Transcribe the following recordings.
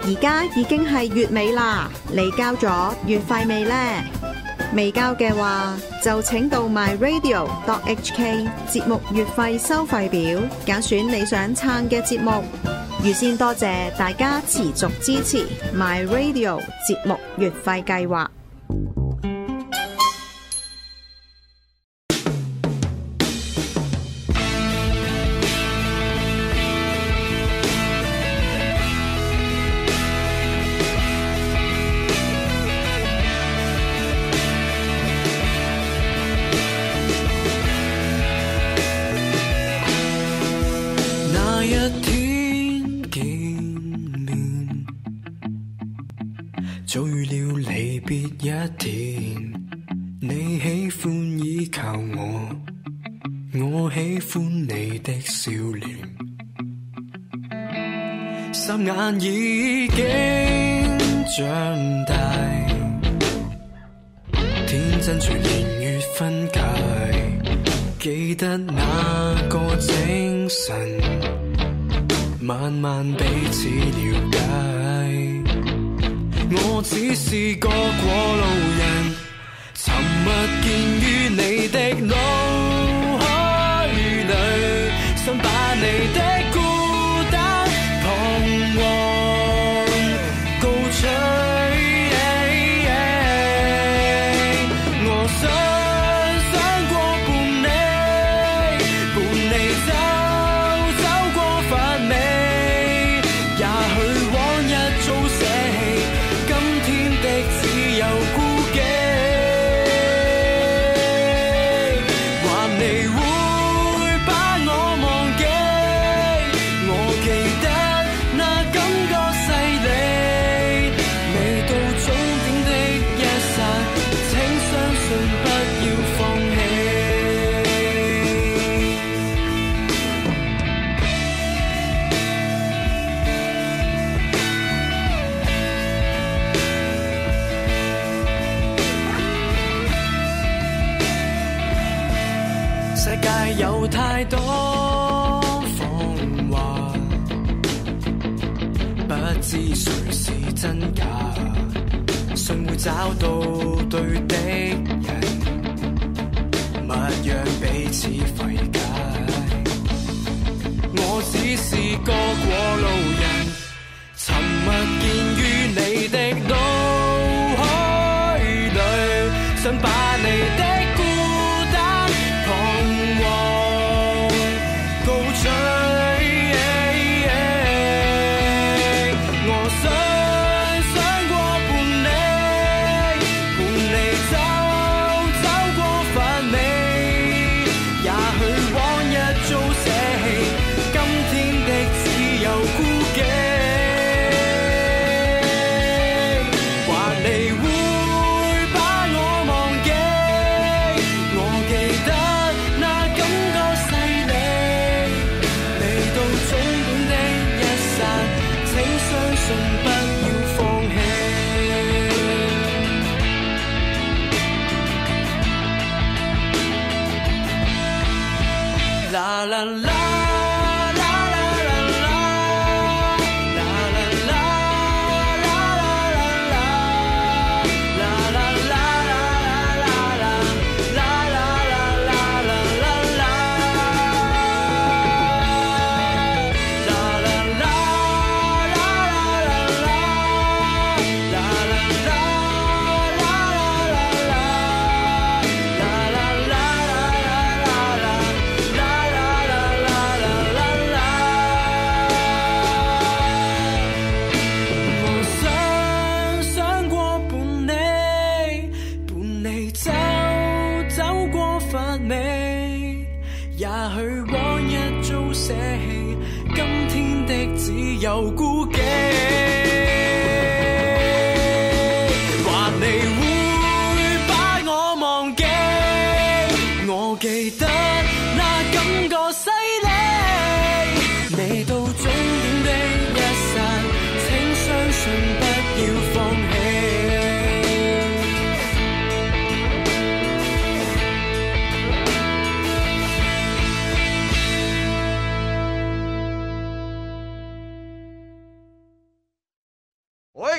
而家已經係月尾啦，你交咗月費未呢？未交嘅話，就請到 myradio.hk 節目月費收費表，揀選你想撐嘅節目。預先多謝大家持續支持 myradio 節目月費計劃。 早預料離別一天，你喜歡依靠我，我喜歡你的笑臉。霎眼已經長大，天真隨年月分解，記得那個清晨，慢慢彼此了解。我只是個過路人，沉默見於你的腦海裡，想把你的孤單彷徨告吹。我想過伴你走過乏味，也許往日早捨棄，只有孤寂，還你會把我忘記，我記得那感覺細膩，未到終點的一剎，請相信不要放棄。世界有太多謊話，不知誰是真假，信會找到對的人，勿讓彼此費解。我只是個過路人，沉默見於你的腦海裡，想把你的啦啦啦。也許往日早捨棄，今天的只有孤寂。還你會把我忘記，我記得那感覺犀利，未到終點的一剎，請相信不要放棄。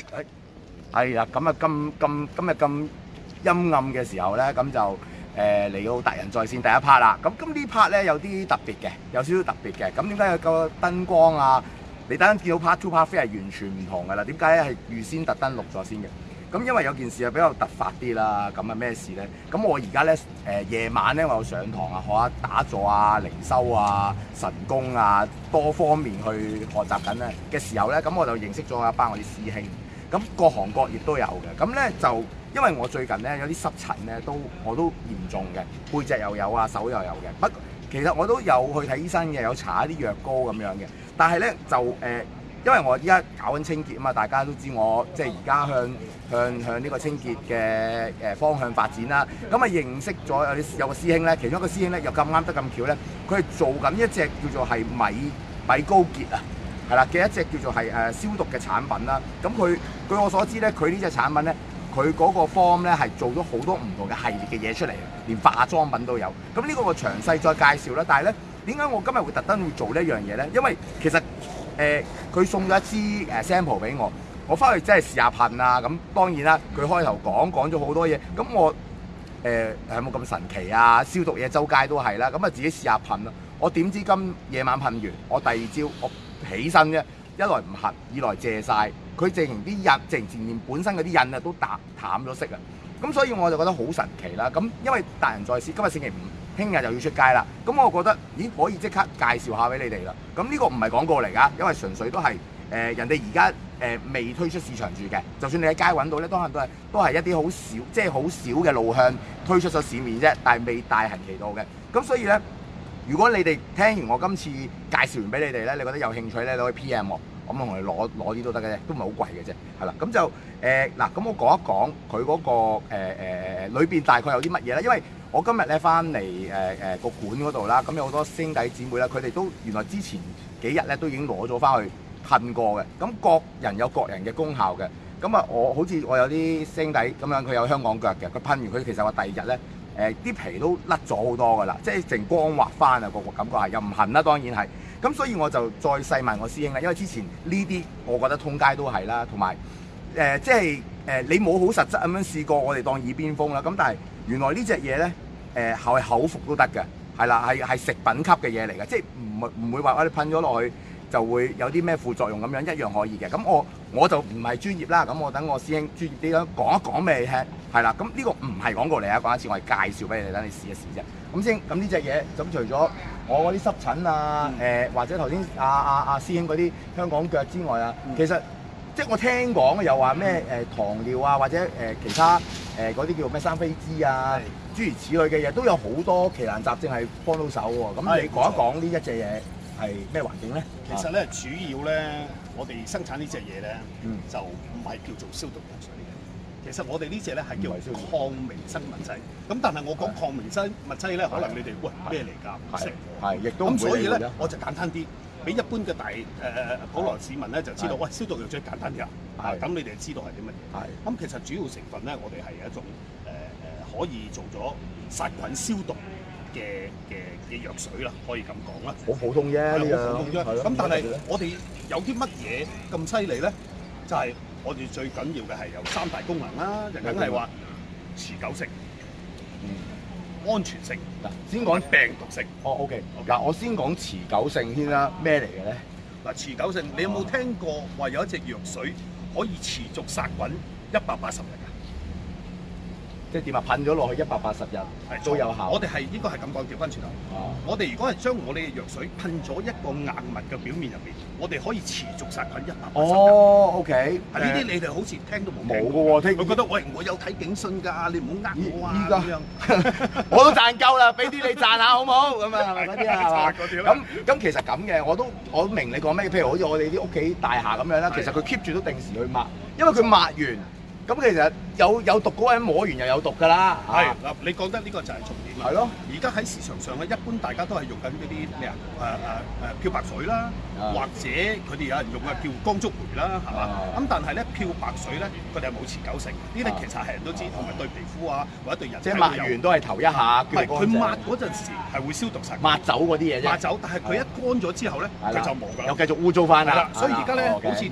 係啊，咁啊今日咁陰暗嘅時候咧，咁就嚟到達仁在線第一 part 啦。咁呢 part 咧有啲特別嘅，有少少特別嘅。咁點解有個燈光啊？你等陣見到 part 2、part 3係完全唔同㗎啦。點解咧係預先特登錄咗先嘅？咁因為有件事係比較突發啲啦。咁啊咩事咧？咁我而家咧夜晚咧我有上堂啊，學下打坐啊、靈修啊、神功啊，多方面去學習緊咧嘅時候咧，咁我就認識咗一班我啲師兄。咁各行各業都有嘅。咁咧就因為我最近咧有啲濕疹咧我都嚴重嘅，背脊又有啊，手又有嘅。不過其實我都有去睇醫生嘅，有搽一啲藥膏咁樣嘅。但係咧就因為我依家搞緊清潔啊嘛，大家都知我即係而家向呢個清潔嘅方向發展啦。咁啊認識咗有個師兄咧，其中一個師兄咧又咁啱得咁巧咧，佢係做緊一隻叫做係米高傑啊，係啦嘅一隻叫做係消毒嘅產品啦。咁佢據我所知咧，佢呢隻產品咧，佢嗰個 form 咧係做咗好多唔同嘅系列嘅嘢出嚟，連化妝品都有。咁呢個我詳細再介紹啦。但係咧，點解我今日會特登會做呢一樣嘢咧？因為其實佢送咗一支sample 俾我，我翻去真係試下噴啊！咁當然啦，佢開頭講咗好多嘢，咁我係冇咁神奇啊！消毒嘢周街都係啦，咁啊自己試下噴咯。我點知今夜晚噴完，我第二朝我起身啫，一來唔痕，二來謝晒。佢直情啲印，直情前面本身嗰啲印啊都淡咗色啊！咁所以我就覺得好神奇啦。咁因為達仁在線今日星期五，聽日就要出街啦。咁我覺得咦可以即刻介紹下俾你哋啦。咁呢個唔係廣告嚟㗎，因為純粹都係人哋而家未推出市場住嘅。就算你喺街揾到咧，可能都係一啲好少，即係好少嘅路向推出咗市面啫，但係未大行其道嘅。咁所以咧，如果你哋聽完我今次介紹完俾你哋咧，你覺得有興趣咧，你可以 PM 我。咁我同你攞啲都得嘅啫，都唔係好貴嘅啫，係啦。咁就嗱，咁我講一講佢嗰個裏邊大概有啲乜嘢啦。因為我今日咧翻嚟個館嗰度啦，咁有好多兄弟姊妹啦，佢哋都原來之前幾日咧都已經攞咗翻去噴過嘅。咁各人有各人嘅功效嘅。咁啊，好似我有啲兄弟咁樣，佢有香港腳嘅，佢噴完佢其實話第二日咧啲皮都甩咗好多噶啦，即係淨光滑翻啊，個感覺係又唔痕啦，當然係。咁所以我就再細問我師兄啦，因為之前呢啲我覺得通街都係啦，同埋即係你冇好實質咁樣試過，我哋當耳邊風啦。咁但係原來呢隻嘢咧係口服都得嘅，係啦，係食品級嘅嘢嚟嘅，即係唔會話我哋噴咗落去就會有啲咩副作用咁樣，一樣可以嘅。咁我就唔係專業啦，咁我等我師兄專業啲咁講一講俾你聽，係啦。咁呢個唔係廣告嚟啊，講一次我係介紹俾你哋，等你試一試啫。咁呢隻嘢，咁除咗我嗰啲濕疹啊，或者頭先阿師兄嗰啲香港腳之外啊，其實即係我聽講又話咩糖尿啊，或者其他嗰啲叫咩生飛枝啊，諸如此類嘅嘢，都有好多奇難雜症係幫到手喎。咁你講一講呢一隻嘢係咩環境咧？ 其實咧，主要咧，我哋生產呢隻嘢咧，就唔係叫做消毒藥水嘅。其實我哋呢隻咧係叫抗微生物劑。咁但係我講抗微生物劑咧，可能你哋喂咩嚟㗎？唔識係，亦都唔會。 咁所以咧，我就簡單啲，俾一般嘅普羅市民咧就知道，喂，消毒藥水簡單㗎。咁你哋知道係啲乜嘢？咁其實主要成分咧，我哋係一種可以做咗殺菌消毒嘅藥水啦，可以咁講啦。 好普通啫，呢個好普通啫。 咁但係我哋有啲乜嘢咁犀利咧？就係我哋最緊要嘅係有3大功能啦，就梗係話持久性、安全性。 嗱，先講病毒性。 OK。嗱，我先講持久性先啦。咩嚟嘅咧？ 嗱，持久性，你有冇聽過話有一隻藥水可以持續殺菌180日㗎？ 即係點啊？噴咗落去180日都有效。 我哋係應該係咁講，調翻轉頭。我哋如果係將我哋嘅藥水噴咗一個硬物嘅表面入邊，我哋可以持續殺菌180日。 OK。 呢啲你哋好似聽都冇。 冇嘅喎， 佢覺得喂，我有睇警訊㗎，你唔好呃我啊。依家我都賺夠啦，俾啲你賺下好唔好？咁啊，係咪嗰啲啊？係嘛？咁其實咁嘅，我明你講咩。譬如好似我哋啲屋企大廈咁樣啦，其實佢 keep 住都定時去抹，因為佢抹完。咁其實有毒嗰個人摸完又有毒㗎啦。 係嗱，你講得呢個就係重點啦。 係咯。 而家喺市場上咧，一般大家都係用緊嗰啲咩漂白水啦，或者佢哋有人用叫光觸媒啦，係嘛？咁但係咧漂白水咧，佢哋係冇持久性。呢啲其實係人都知，同埋對皮膚啊或者對人。 即係抹完都係頭一下。 唔係，佢抹嗰陣時係會消毒晒。 抹走嗰啲嘢啫。 抹走，但係佢一乾咗之後咧，佢就冇㗎。 又繼續污糟翻啦。 所以而家咧，好似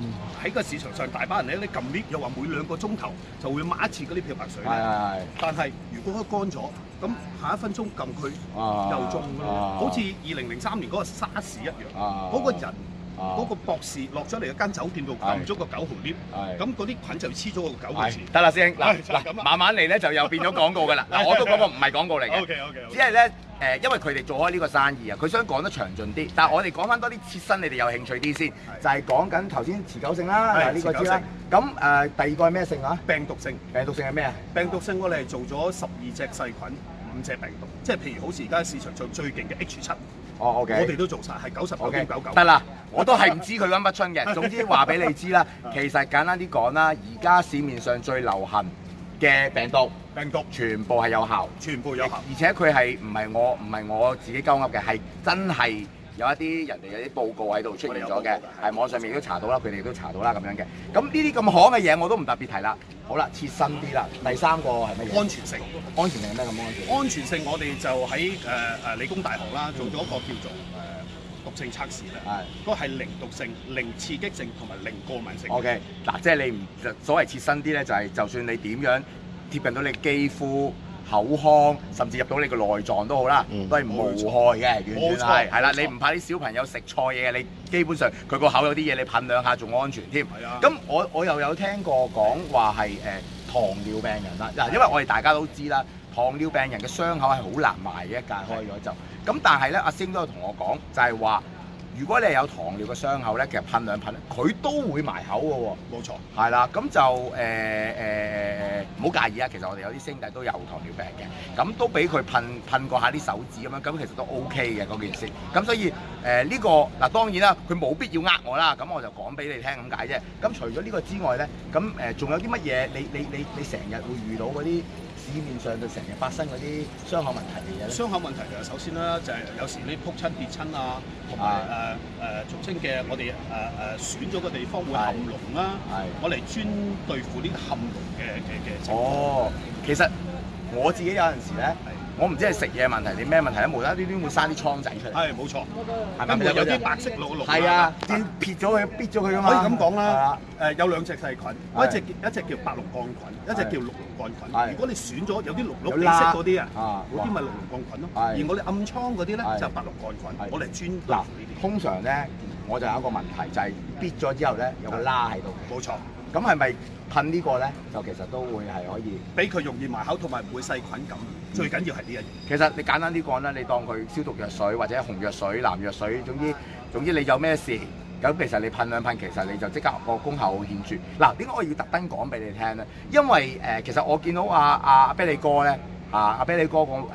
喺個市場上大班人咧，你撳 lift 又話每2個鐘頭就會抹一次嗰啲漂白水咧。 係。 但係如果佢乾咗，咁下1分鐘撳佢又中㗎啦。好似2003年嗰個沙士一樣，嗰個人。嗰個博士落咗嚟一間酒店度撳咗個9號 lift，咁嗰啲菌就黐咗個9號字。 得啦，師兄，嗱，慢慢嚟咧就又變咗廣告㗎啦。嗱，我都講過唔係廣告嚟嘅。 OK， 只係咧因為佢哋做開呢個生意啊，佢想講得詳盡啲。但係我哋講翻多啲切身，你哋有興趣啲先，就係講緊頭先持久性啦，呢個知啦。咁第二個係咩性啊？ 病毒性。病毒性係咩啊？病毒性我哋係做咗12隻細菌，5隻病毒，即係譬如好似而家市場上最勁嘅 H7。 OK， 我哋都做晒，係99.99%。 得啦，我都係唔知佢溫不春嘅。總之話俾你知啦，其實簡單啲講啦，而家市面上最流行嘅病毒全部係有效， 全部有效， 而且佢係唔係我自己鳩噏嘅，係真係有一啲人哋有啲報告喺度出現咗嘅，係網上面都查到啦，佢哋都查到啦咁樣嘅。咁呢啲咁行嘅嘢我都唔特別提啦。好啦，切身啲啦。第3個係乜嘢？安全性。安全性係咩咁安全？安全性我哋就喺理工大學啦，做咗一個叫做毒性測試咧。嗰個係零毒性、零刺激性同埋零過敏性。OK， 嗱，即係你唔所謂切身啲咧，就係就算你點樣貼近到你肌膚、口腔，甚至入到你個內臟都好啦，都係無害嘅，完全係啦。你唔怕啲小朋友食錯嘢嘅，你基本上佢個口有啲嘢，你噴2下仲安全添。係啊。咁我又有聽過講話係糖尿病人啦，嗱，因為我哋大家都知啦，糖尿病人嘅傷口係好難埋嘅，一戒開咗就。咁但係咧，阿星都有同我講，就係話，如果你係有糖尿嘅傷口咧，其實噴2噴咧，佢都會埋口嘅喎。冇錯。係啦，咁就唔好介意啊。其實我哋有啲兄弟都有糖尿病嘅，咁都俾佢噴過下啲手指咁樣，咁其實都 OK 嘅嗰件事。咁所以呢個嗱當然啦，佢冇必要呃我啦，咁我就講俾你聽咁解啫。咁除咗呢個之外咧，咁仲有啲乜嘢？你成日會遇到嗰啲市面上就成日發生嗰啲傷口問題嘅嘢咧？傷口問題就首先啦，就係有時你撲親跌親啊，同埋俗稱嘅我哋損咗個地方會含膿啦，我嚟專對付呢個含膿嘅情況。哦，其實我自己有陣時咧，我唔知係食嘢問題定咩問題咧，無啦啦會生啲瘡仔出嚟。係冇錯，係咪有啲白色綠？係啊，要撇咗佢，搣咗佢㗎嘛。可以咁講啦。有2隻細菌，一隻叫白龍桿菌，一隻叫綠龍桿菌。如果你選咗有啲綠地色嗰啲啊，嗰啲咪綠龍桿菌咯。而我哋暗瘡嗰啲咧就係白龍桿菌，我嚟專嗱呢啲。通常咧，我就有一個問題就係搣咗之後咧有個疤喺度。冇錯。咁係咪噴呢個咧？就其實都會係可以俾佢容易埋口，同埋唔會細菌感染。最緊要係呢一樣。其實你簡單啲講啦，你當佢消毒藥水或者紅藥水、藍藥水，總之你有咩事，咁其實你噴2噴，其實你就即刻個功效好顯著。嗱，點解我要特登講俾你聽咧？因為其實我見到阿啤梨哥咧，阿啤梨哥個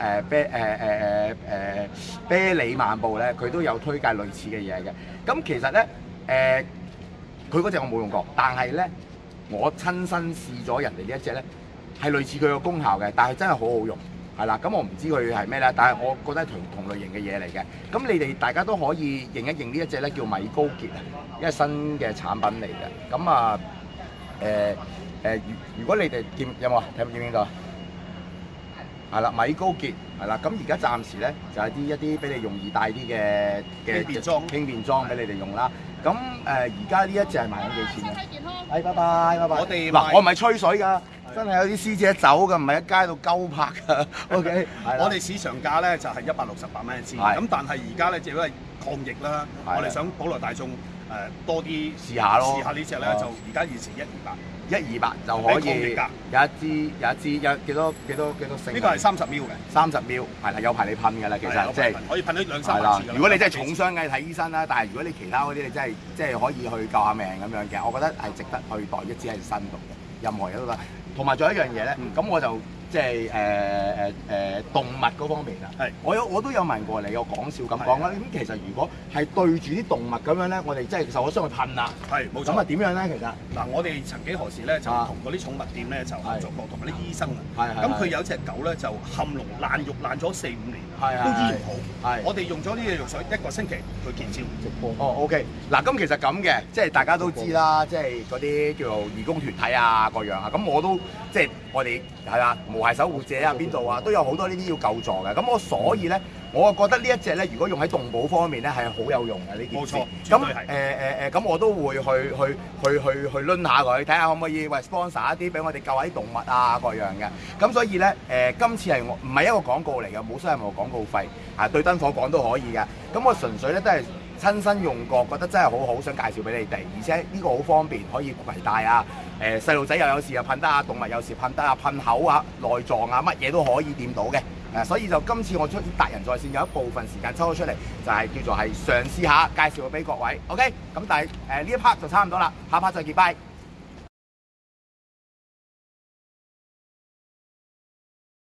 啤梨漫步咧，佢都有推介類似嘅嘢嘅。咁其實咧佢嗰隻我冇用過，但係咧我親身試咗人哋呢一隻咧，係類似佢個功效嘅，但係真係好好用，係啦。咁我唔知佢係咩咧，但係我覺得係同類型嘅嘢嚟嘅。咁你哋大家都可以認一認呢一隻咧，叫米高傑啊，一個新嘅產品嚟嘅。咁啊如果你哋見有冇啊？睇唔見邊度？係啦，米高傑係啦。咁而家暫時咧就係一啲俾你容易帶啲嘅輕便裝俾你哋用啦。咁而家呢一隻係賣緊幾錢嘅？拜拜。我唔係吹水㗎，真係有啲師姐走㗎，唔係喺街度鳩拍㗎。OK， 我哋市場價咧就係168蚊一支，咁但係而家咧就因為抗疫啦，我哋想普羅大眾多啲試下咯。試下呢隻咧就而家現時128就可以有一支有幾多升？呢個係30 ml 嘅，30 ml 係啦，有排你噴㗎啦，其實即係可以噴咗2-3次㗎啦。如果你真係重傷嘅睇醫生啦，但係如果你其他嗰啲你真係即係可以去救下命咁樣嘅，我覺得係值得去袋一支喺身度嘅，任何嘢都得。同埋仲有一樣嘢咧，咁我就即係動物嗰方面啊，我都有問過你，我講笑咁講啦。咁其實如果係對住啲動物咁樣咧，我哋真係受咗傷去噴啦。係冇錯。咁啊點樣咧？其實嗱，我哋曾幾何時咧就同嗰啲寵物店咧就合作過，同埋啲醫生啊。咁佢有隻狗咧就含膿爛肉爛咗4-5年，都醫唔好。我哋用咗呢隻藥水1個星期去見招直播。哦 ，OK。嗱，咁其實咁嘅，即係大家都知啦，即係嗰啲叫做義工團體啊，各樣啊。咁我都即係我哋係啦，無涯守護者啊，邊度啊，都有好多呢啲要救助嘅。咁我所以咧， 我覺得呢一隻咧，如果用喺動保方面咧，係好有用嘅呢件事。 冇錯， 咁咁我都會去攆下佢，睇下可唔可以喂 sponsor 一啲俾我哋救下啲動物啊各樣嘅。咁所以咧今次係我唔係一個廣告嚟嘅，冇收任何廣告費啊，對燈火講都可以嘅。咁我純粹咧都係親身用過，覺得真係好好，想介紹俾你哋。而且呢個好方便，可以攜帶啊。細路仔又有時又噴得啊，動物有時噴得啊，噴口啊、內臟啊，乜嘢都可以掂到嘅。所以就今次我出達仁在線有一部分時間抽咗出嚟，就係叫做係嘗試下介紹俾各位。OK，咁但係呢一 part 就差唔多啦，下 part 再見，拜。